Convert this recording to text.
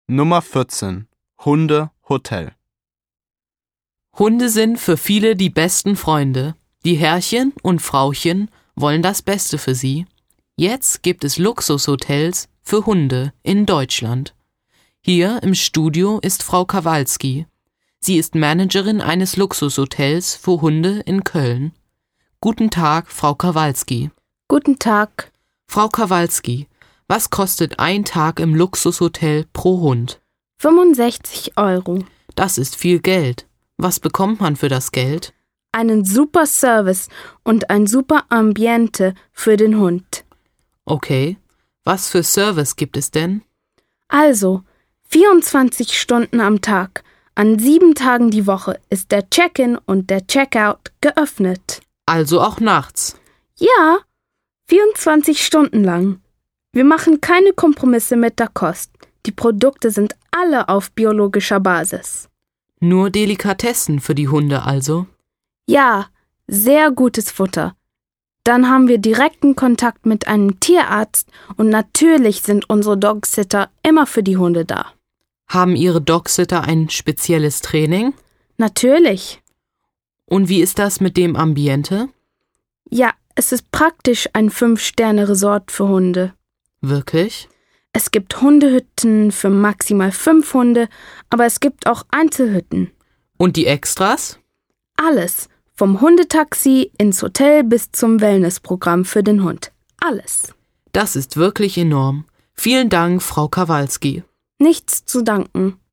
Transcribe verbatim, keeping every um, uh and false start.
Nummer vierzehn. Hunde Hotel. Hunde sind für viele die besten Freunde. Die Herrchen und Frauchen wollen das Beste für sie. Jetzt gibt es Luxushotels für Hunde in Deutschland. Hier im Studio ist Frau Kawalski. Sie ist Managerin eines Luxushotels für Hunde in Köln. Guten Tag, Frau Kawalski. Guten Tag. Frau Kawalski, was kostet ein Tag im Luxushotel pro Hund? fünfundsechzig Euro. Das ist viel Geld. Was bekommt man für das Geld? Einen super Service und ein super Ambiente für den Hund. Okay. Was für Service gibt es denn? Also, vierundzwanzig Stunden am Tag, an sieben Tagen die Woche ist der Check-in und der Check-out geöffnet. Also auch nachts? Ja, vierundzwanzig Stunden lang. Wir machen keine Kompromisse mit der Kost. Die Produkte sind alle auf biologischer Basis. Nur Delikatessen für die Hunde also? Ja, sehr gutes Futter. Dann haben wir direkten Kontakt mit einem Tierarzt und natürlich sind unsere Dogsitter immer für die Hunde da. Haben Ihre Dogsitter ein spezielles Training? Natürlich. Und wie ist das mit dem Ambiente? Ja, es ist praktisch ein Fünf-Sterne-Resort für Hunde. Wirklich? Es gibt Hundehütten für maximal fünf Hunde, aber es gibt auch Einzelhütten. Und die Extras? Alles. Vom Hundetaxi ins Hotel bis zum Wellnessprogramm für den Hund. Alles. Das ist wirklich enorm. Vielen Dank, Frau Kawalski. Nichts zu danken.